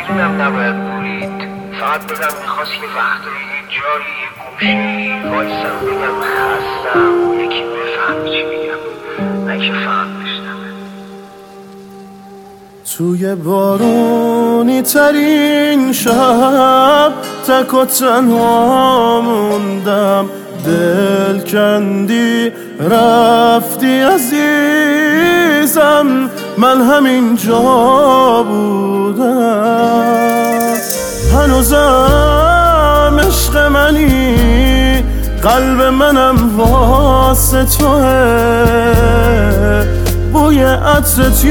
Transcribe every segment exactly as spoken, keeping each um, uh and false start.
میدونم نباید برید، فقط بدم میخواست یه وقتایی یه جایی یه گوشی وایسم بگم خستم، یکی بفهمی چی میگم، نه که فهم بشنمه. توی بارونی ترین شب تک و تنها موندم، دل کندی رفتی عزیزم، من همین جا بودم. هنوزم عشق منی، قلب منم واسه توه، بوی عطرت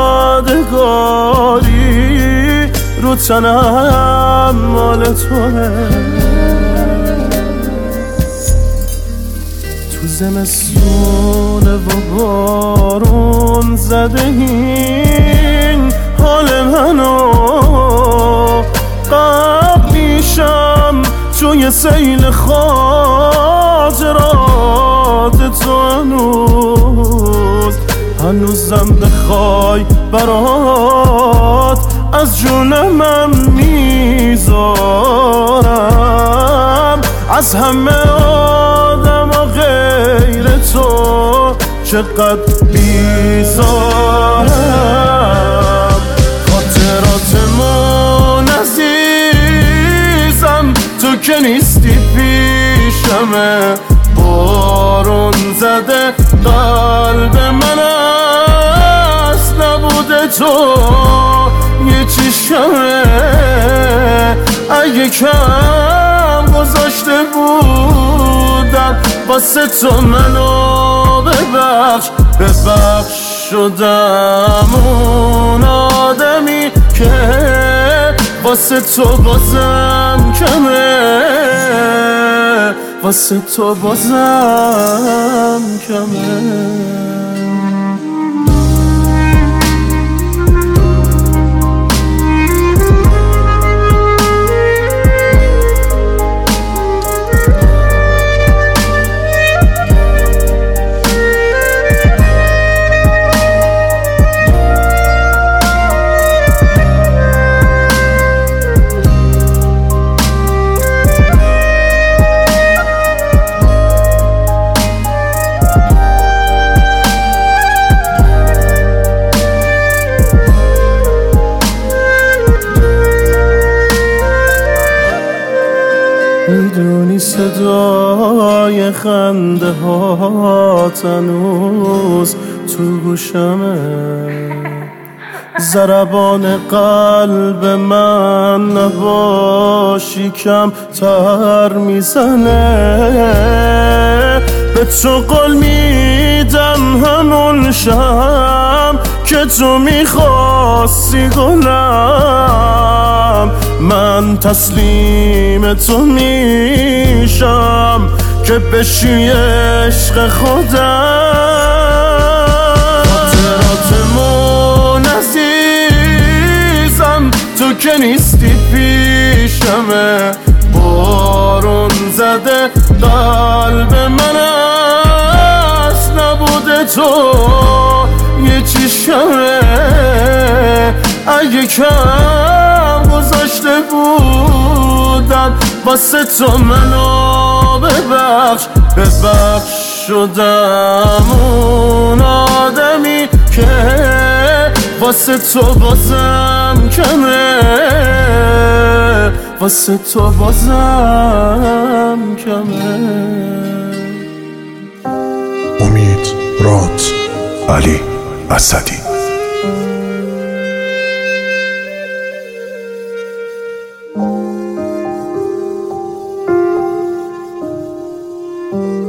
یادگاری رو تنم مال توه. تو زمستونه و بارون زده این حال منو، غرق میشم توی سیل خاطرات تو. هنوز هنوزم بخوای برات از جونمم میذارم، از همه آدم و غیر تو چقدر بیزارم. خاطراتمون عزیزم تو که نیستی پیشمه، بارون زده قلب من است، نبوده تو یه چشمه. اگه کم گذاشته بودم واسه تو منو ببخش، ببخش شدم اون آدمی که واسه تو بازم کمه، واسه تو بازم کمه. میدونی صدای خنده ها هنوز تو گوشمه، ضربان قلب من نباشی کم تر میزنه. به تو قول میدم همون شب که تو میخواستی گلم، من تسلیم تو میشم که بشی عشق خودم. خاطراتمون عزیزم تو که نیستی پیشمه، بارون زده قلب من است، نبوده تو یه چشمه. اگه کم گذاشته بودم واسه تو منو ببخش، ببخش شدم اون آدمی که واسه تو بازم کمه، واسه تو بازم کمه. امید راد، علی اسدی. thank you